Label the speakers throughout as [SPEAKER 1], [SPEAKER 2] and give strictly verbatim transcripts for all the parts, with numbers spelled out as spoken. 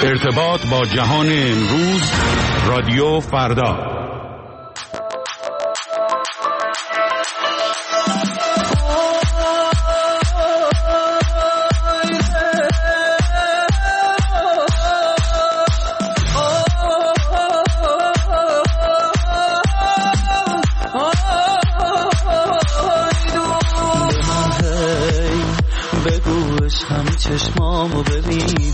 [SPEAKER 1] ارتباط با جهان امروز، رادیو فردا.
[SPEAKER 2] چشمامو ببینش،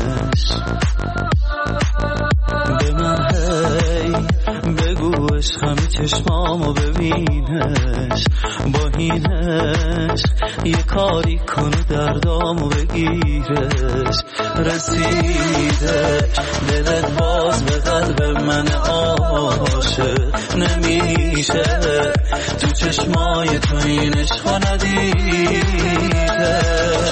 [SPEAKER 2] به من هی بگو عشقم چشمامو ببینش، با اینش یه کاری کن دردامو بگیرش. رسیده دلت باز به قلب من عاشق، نمیشه تو چشمای تو این عشقو ندیده.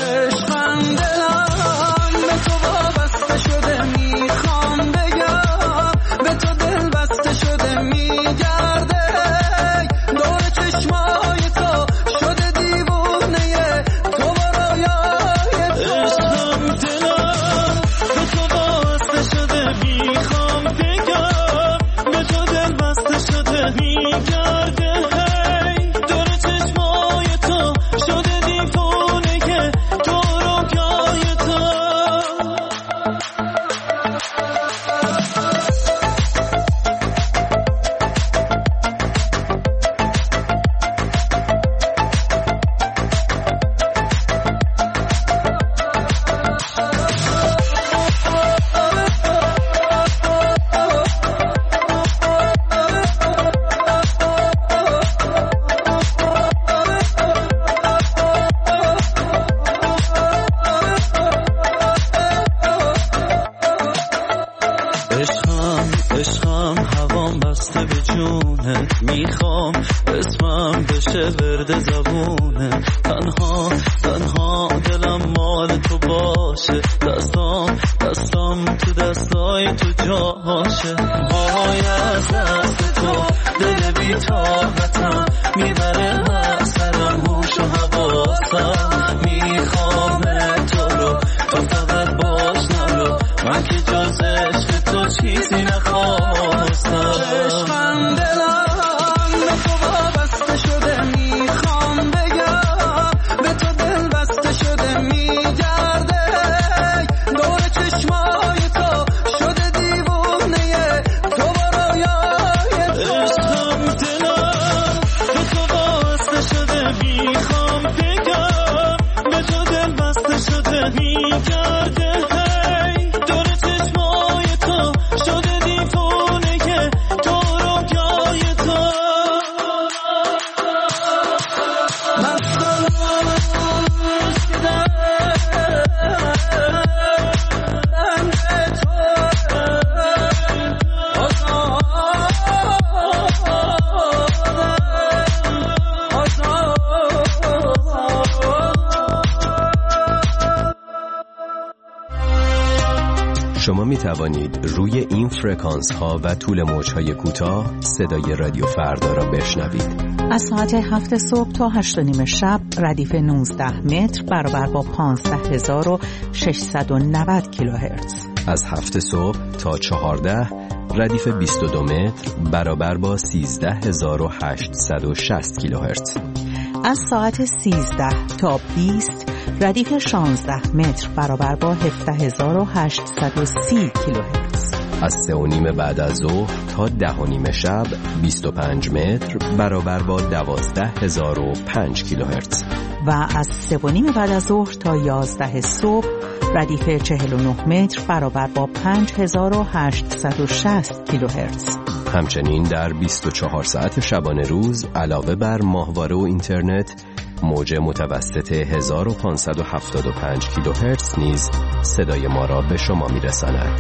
[SPEAKER 3] شما می توانید روی این فرکانس ها و طول موج های کوتاه صدای رادیو فردا را بشنوید.
[SPEAKER 4] از ساعت هفت صبح تا هشت و نیم شب ردیف نوزده متر برابر با پانزده هزار و ششصد و نود کیلوهرتز.
[SPEAKER 3] از هفت صبح تا چهارده ردیف بیست و دو متر برابر با سیزده هزار و هشتصد و شصت کیلوهرتز.
[SPEAKER 4] از ساعت سیزده تا بیست ردیف شانزده متر برابر با هفده هزار و هشتصد و سی کیلوهرتز.
[SPEAKER 3] از سه و نیم بعد از ظهر تا ده و نیم شب بیست و پنج متر برابر با دوازده هزار و پنج کیلوهرتز.
[SPEAKER 4] و از سه و نیم بعد از ظهر تا یازده صبح ردیف چهل و نه متر برابر با پنج هزار و هشتصد و شصت کیلوهرتز.
[SPEAKER 3] همچنین در بیست و چهار ساعت شبانه روز علاوه بر ماهواره و اینترنت، موج متوسط هزار و پانصد و هفتاد و پنج کیلوهرتز نیز صدای ما را به شما می‌رساند.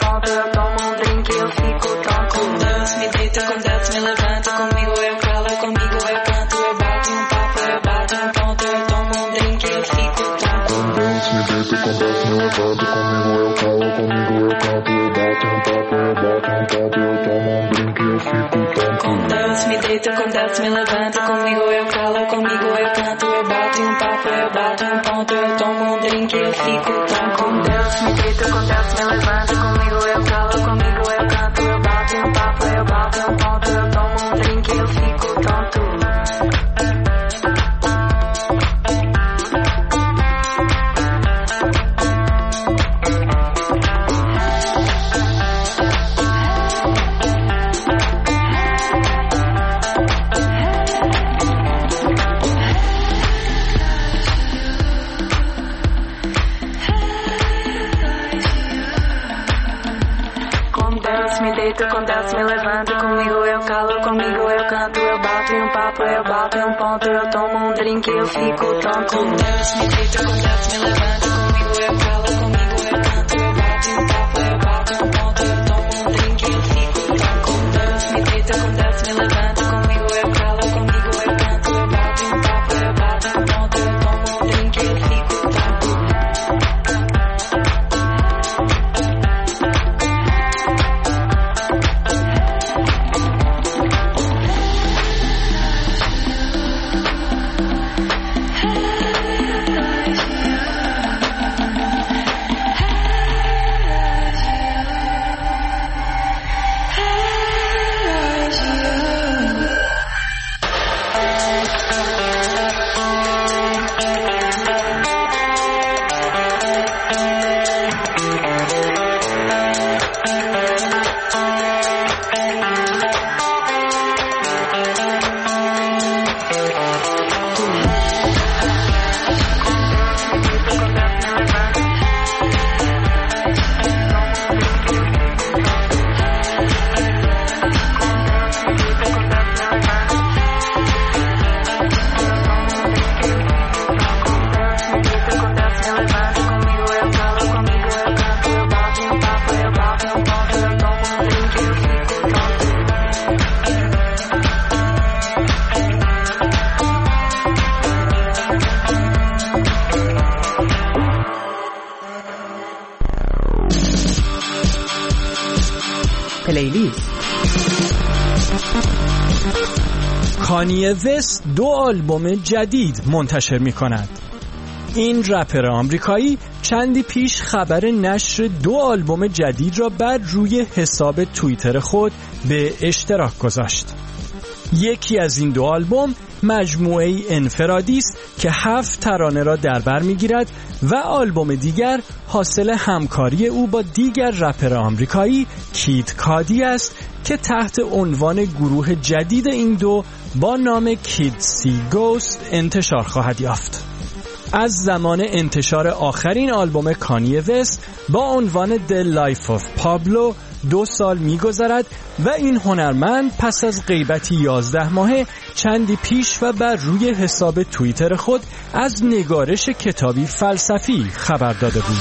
[SPEAKER 2] Com Deus me levanta, comigo eu calo, comigo
[SPEAKER 5] levanta comigo eu calo, comigo eu canto, eu bato um papo, eu bato um papo, eu tomo um drink e eu fico tonto.
[SPEAKER 6] Com Deus me deito, com Deus me levanta, comigo eu calo, comigo eu canto, eu bato um papo, eu bato um ponto, eu tomo um drink e eu fico tonto. Com Deus me deito, com Deus me levanta, comigo eu calo, comigo eu canto, eu bato um papo, eu bato um ponto, eu tomo um drink e eu fico tonto. Com Deus me levanta, comigo eu calo, comigo eu canto, eu bato em um papo, eu bato em um ponto, eu tomo um drink e eu fico tonto. Com Deus me deito, com Deus me levanta, comigo eu calo, comigo eu canto, eu bato em um papo, eu bato em um ponto, eu tomo um drink e eu fico tonto. Com Deus me deito, com Deus me levanta, comigo eu calo, comigo eu canto, eu bato em um papo, eu bato em um ponto, eu tomo um drink e eu fico tonto.
[SPEAKER 4] پلیلیست.
[SPEAKER 7] کانیه وست دو آلبوم جدید منتشر می کند. این رپر آمریکایی چندی پیش خبر نشر دو آلبوم جدید را بر روی حساب توییتر خود به اشتراک گذاشت. یکی از این دو آلبوم مجموعه انفرادی است که هفت ترانه را در بر می‌گیرد و آلبوم دیگر حاصل همکاری او با دیگر رپر آمریکایی کید کادی است که تحت عنوان گروه جدید این دو با نام کید سی گوست انتشار خواهد یافت. از زمان انتشار آخرین آلبوم کانیه وست با عنوان The Life of Pablo دو سال می‌گذرد و این هنرمند پس از غیبتی یازده ماهه چندی پیش و بر روی حساب توییتر خود از نگارش کتابی فلسفی خبر داده بود.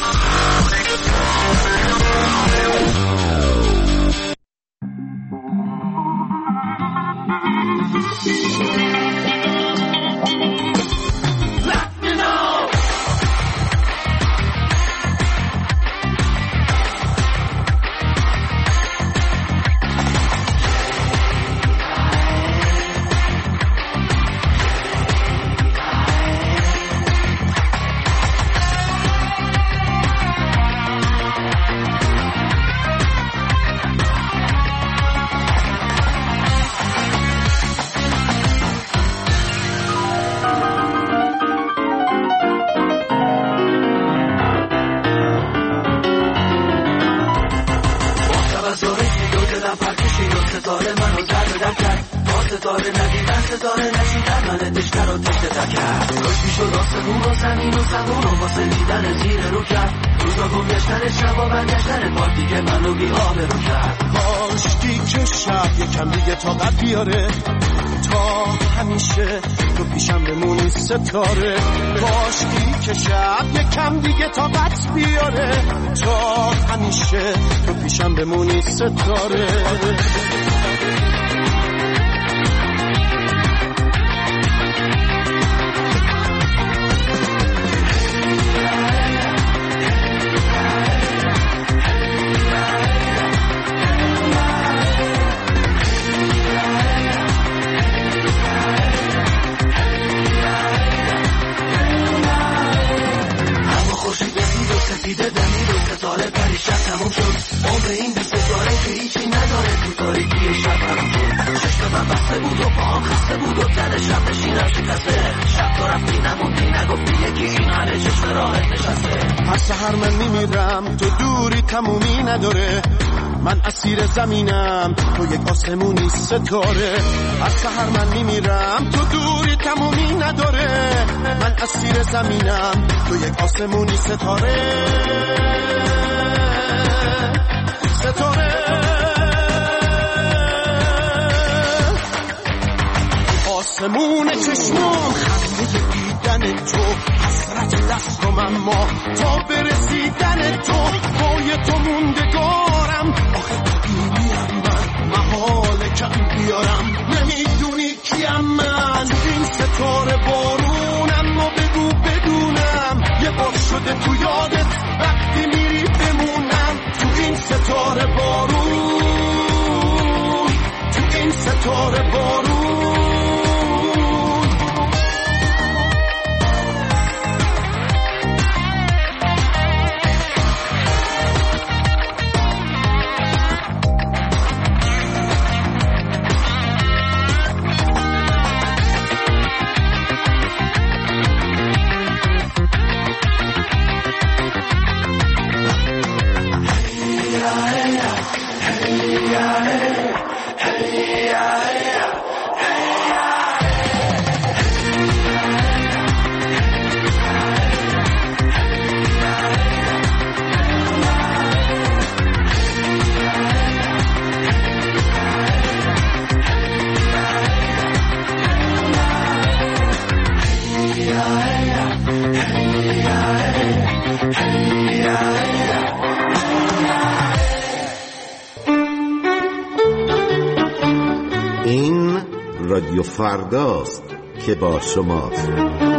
[SPEAKER 8] ستاره باشی که شب یکم دیگه طاقت بیاره تا همیشه تو پیشم بمونی ستاره.
[SPEAKER 2] رفتی نموندی نگفتی یکی این حاله چشم راحت نشسته.
[SPEAKER 8] هر سحر من میمیرم تو دوری تمومی نداره، من اسیر زمینم تو یک آسمونی ستاره. هر سحر من میمیرم تو دوری تمومی نداره، من اسیر زمینم تو یک آسمونی ستاره. ستاره آسمون چشمام خنده دیدن تو، حسرت دستم اما تا برسیدن تو. پای تو موندگارم آخه ببینیم من محال کم بیارم. نمیدونی کیم من تو این ستاره بارونم و بگو بدونم یه بار شده تو یادت وقتی میری بمونم. تو این ستاره بارون، تو این ستاره بارون.
[SPEAKER 9] این رادیو فرداست که با شماست.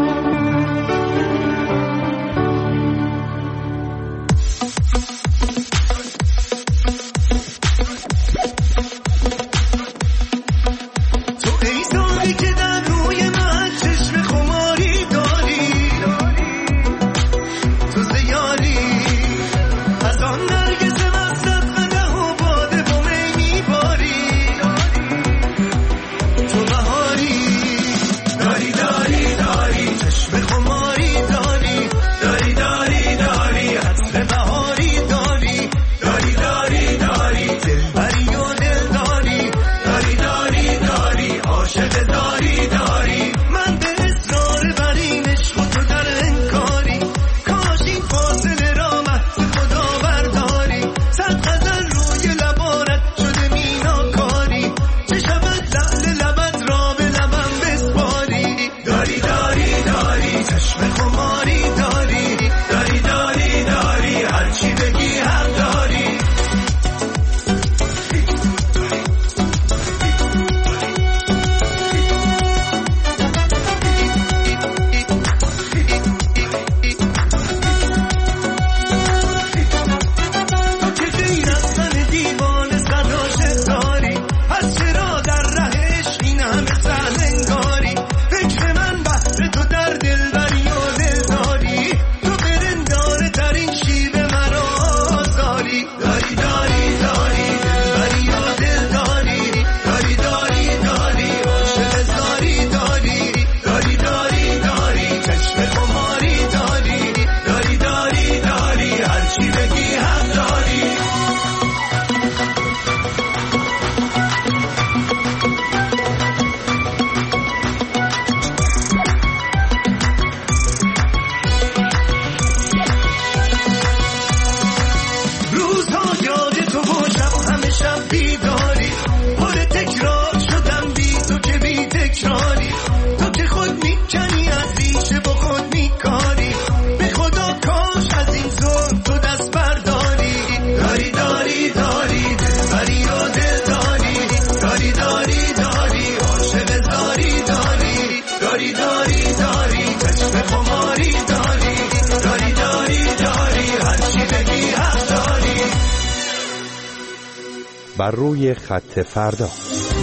[SPEAKER 10] بر روی خط فردا.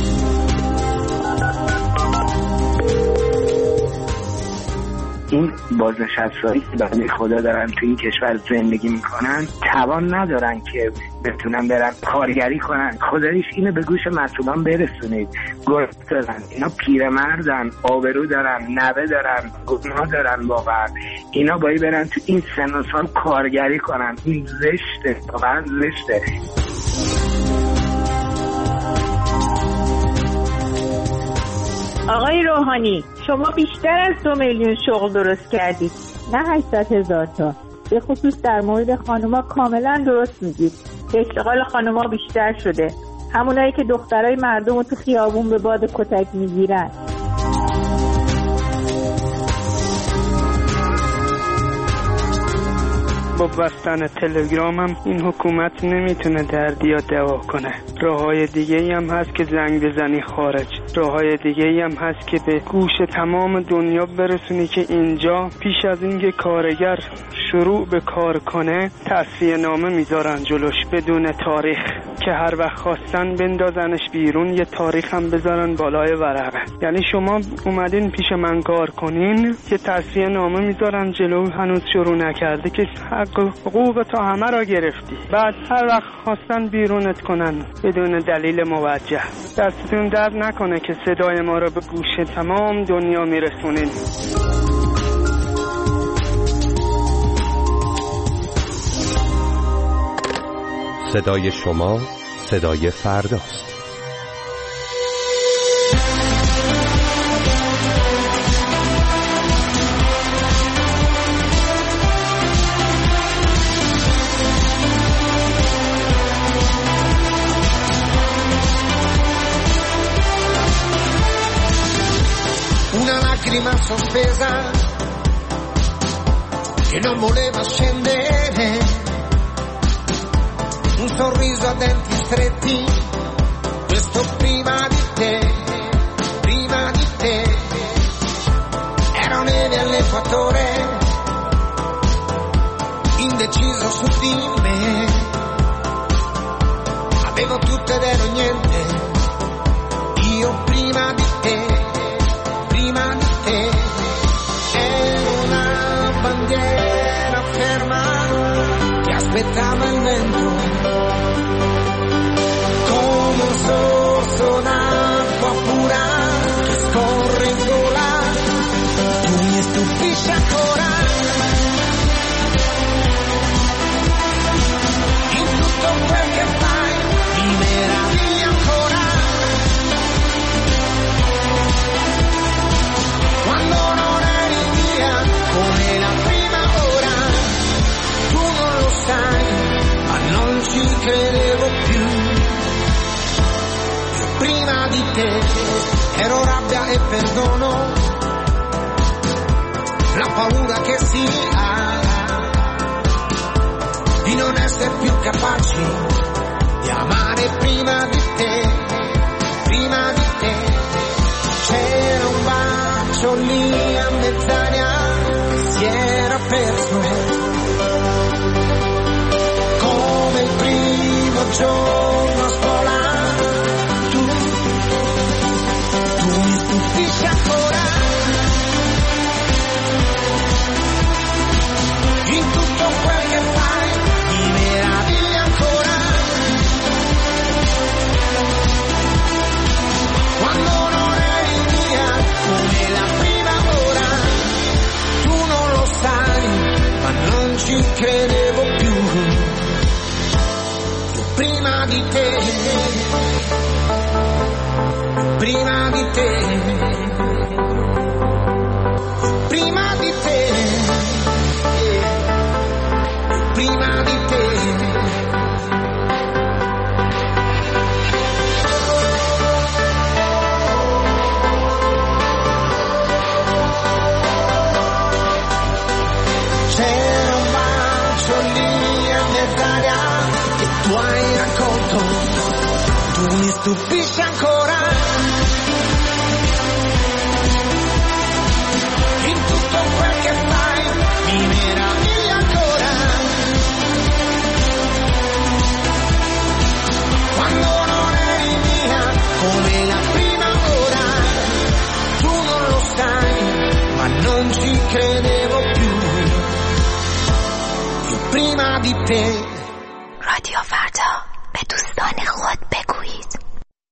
[SPEAKER 11] این بازنشستهایی که برای خدا دارن تو این کشور زندگی میکنن توان ندارن که بتونن برن کارگری کنن. خداییش اینو به گوش مسئولان برسونید. گرد دارن، اینا پیرمردن، آبرو دارن، نوه دارن، گناه دارن. واقعا اینا باید برن تو این سن و سال کارگری کنن. این زشته، واقعا زشته.
[SPEAKER 12] آقای روحانی، شما بیشتر از دو میلیون شغل درست کردید، نه هشتصد هزار تا. به خصوص در مورد خانوما کاملا درست میگید که اشتغال خانوما بیشتر شده، همونایی که دخترای مردم رو تو خیابون به باد کتک میگیرن.
[SPEAKER 13] با بستن تلگرامم این حکومت نمیتونه دردی یا دوا کنه. راههای دیگه ای هم هست که زنگ بزنی خارج. راههای دیگه ای هم هست که به گوش تمام دنیا برسونی که اینجا پیش از اینکه کارگر شروع به کار کنه تصفیه نامه میذارن جلوش بدون تاریخ، که هر وقت خواستن بندازنش بیرون یه تاریخ هم بذارن بالای ورقه. یعنی شما اومدین پیش من کار کنین، یه تصفیه نامه میذارن جلو، هنوز شروع نکرده که حق حقوق تا همه را گرفتی، بعد هر وقت خواستن بیرونت کنن بدون دلیل موجه. دستتون درد نکنه که صدای ما را به گوش تمام دنیا میرسونین.
[SPEAKER 10] صدای شما صدای فرداست.
[SPEAKER 8] Una lacrima sospesa che non voleva scendere, un sorriso a denti stretti, questo prima di te, prima di te. Ero neve all'equatore, indeciso su di me, avevo tutto ed ero niente, io prima di te, prima di te. Ero una bandiera ferma che aspettava il vento, come un sorso d'acqua pura che scorre in gola. Tu mi stupisci ancora, in tutto quel che fai mi meravigli ancora. Quando non eri via come la prima ora, tu non lo sai, ma non ci credevo più. Io prima di te ero rabbia e perdono, la paura che si ha di non essere più capaci di amare prima di te, prima di te. C'era un bacio lì a mezz'aria che si era perso, come il primo giorno a scuola. Tu, tu mi stupisci ancora, in tutto quel che fai mi meraviglia ancora. Quando non eri via come la prima ora, tu non lo sai, ma non ci credevo più. Prima di te, prima di te, prima di te, prima di te. C'era un bacio lì a mezz'aria che tu hai raccolto, tu mi stupisci ancora, in tutto quel che fai mi meraviglia ancora. Quando non eri mia come la prima ora, tu non lo sai, ma non ci credevo più. ریپه.
[SPEAKER 14] رادیو فردا، به دوستان خود بگویید.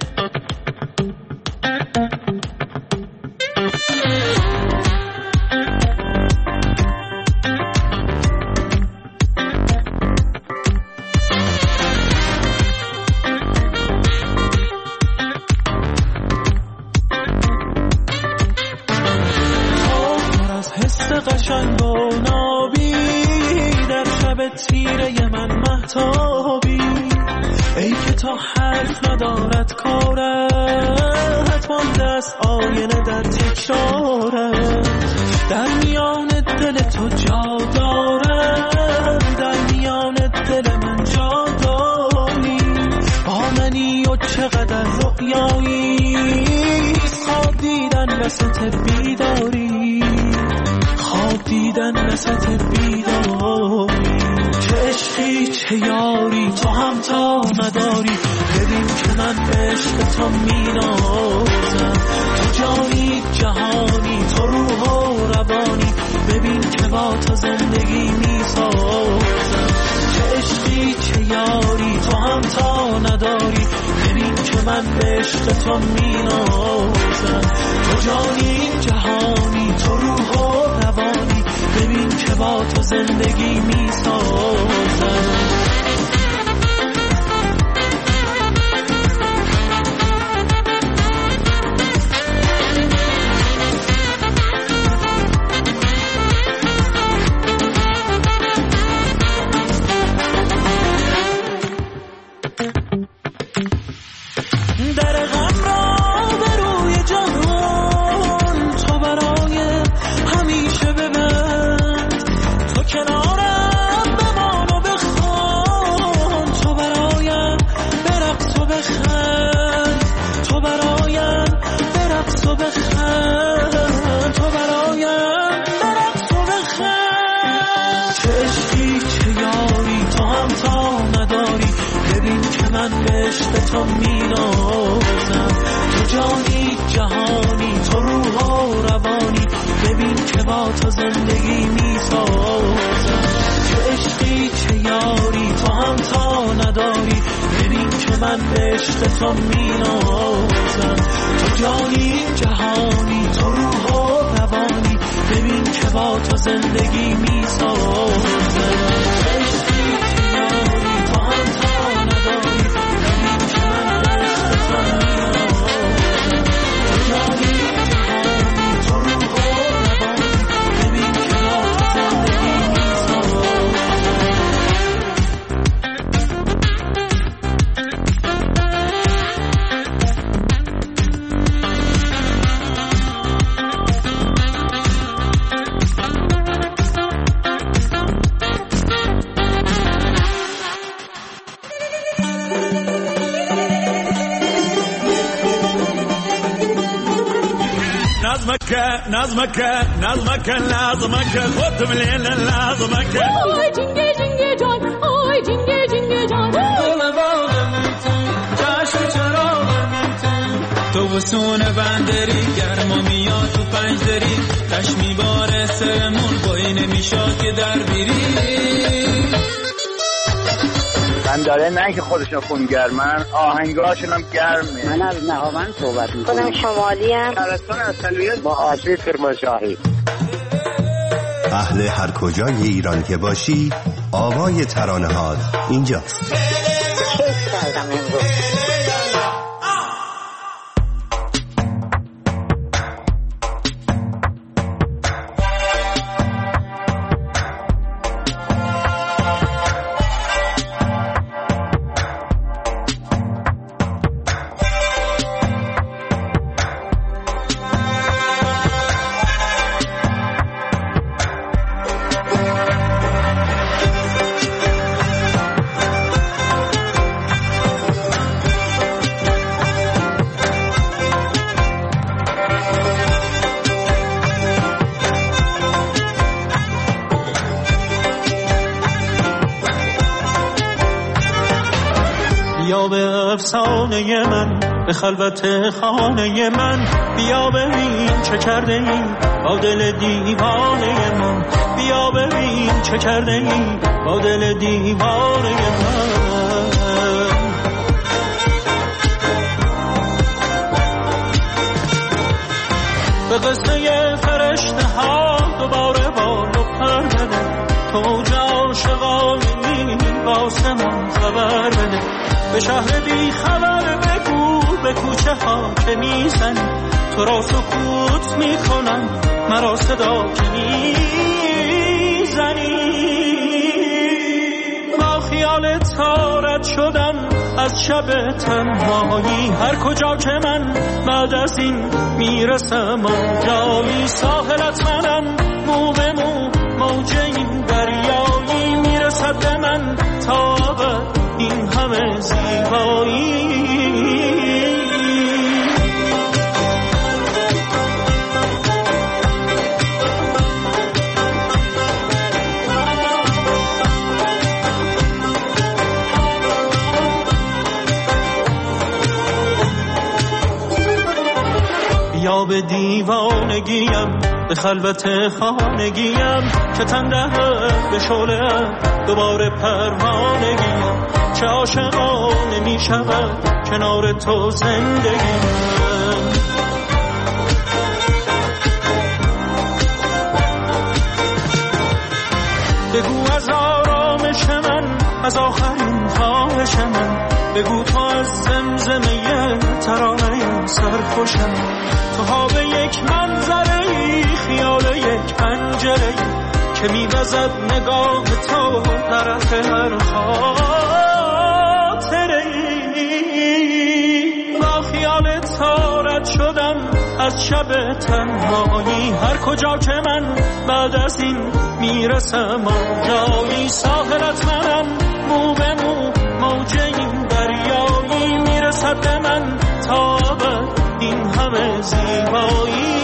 [SPEAKER 2] قشنگ و نابی در شب تیره من مهتابی، ای که تا حرف ندارد کارت، حتما دست آینه در تکرارت. در میان دل تو جا دارم، در میان دل من جا داری. با منی و چقدر رؤیایی، خواب دیدن وسط بیداری، خواب دیدن وسط بیداری. چه عشقی چه یاری تو هم تا نداری، ببین که من به عشق تو مینازم. تو جانی جهانی، تو روح و روانی، ببین که با تو زندگی میسازم. چه عشقی چه یاری تو هم تا نداری، ببین که من به عشق تو مینازم. تو جانی جهانی، تو روح و روانی، ببین که با تو زندگی میسازم. در غم را به روی جهان، تو برای همیشه ببند. تو کنارم بمان و بخوان، تو برایم برقص و بخند. تو برایم برقص و بخند، تو برایم برقص و بخند. چه عشقی چه یاری تو هم تا نداری، ببین که من به عشق تو مینازم. تو جانی جهانی، تو روح و روانی، ببین که با تو زندگی میسازم. چه عشقی چه یاری تو هم تا نداری، ببین که من به عشق تو مینازم. تو جانی جهانی، تو روح و روانی، ببین که با تو زندگی میسازم.
[SPEAKER 15] نظمك نظمك نظمك لازمك خد من الليل لازمك
[SPEAKER 16] آی جنگه جنگه جان آی جنگه جنگه جان
[SPEAKER 2] گل باغم چشم چراغم تو وسون بندری گرما میاد تو پنجدری تش میباره سرمون بایی نمیشاد که در بیری
[SPEAKER 11] من داره نه که خودشون خونگرمن آهنگاشون هم گرمه.
[SPEAKER 17] من از نهاوند صحبت میکنم.
[SPEAKER 18] خودم شمالی هم
[SPEAKER 11] شهرستان اصلیت با آسیب کرمانشاهی.
[SPEAKER 19] اهل هر کجای ایران که باشی آوای ترانه ها اینجاست.
[SPEAKER 18] کیف کردم امروز.
[SPEAKER 2] یا به افسانه من به خلوت خانه من. بیا ببین چه کرده ای با دل دیوانه من. بیا ببین چه کرده ای با دل دیوانه من. به قصه فرشته ها دوباره بال و پر بده. تو عاشقانی واسه من خبر بده. به شهر بی خبر بگو به کوچه ها که میزنی تو را سکوت میکنم مرا صدا که میزنی. با خیال تارت شدم از شب تنهایی. هر کجا که من بعد از این میرسم آنجایی. ساحلت منم مو به مو موج این دریایی. میرسد به من تا ابد این همه زیبایی. یا به دیوانگیم به خلوت خانگیم که تنده به شعله دوباره پروانگیم. چه عاشقانه می شود کنار تو زندگیم. بگو از آرامش من از آخرین خواهش من. بگو تو از زمزمه ترانه سرخوشم. تو ها به یک منظره خیال یک پنجره که می‌وزد نگاه تو طرف هر خاطره. با خیال تارت شدم از شب تنهایی. هر کجا که من بعد از این میرسم آنجایی. ساحلت منم مو به مو موج این دریایی. میرسد به من تا ابد این همه زیبایی.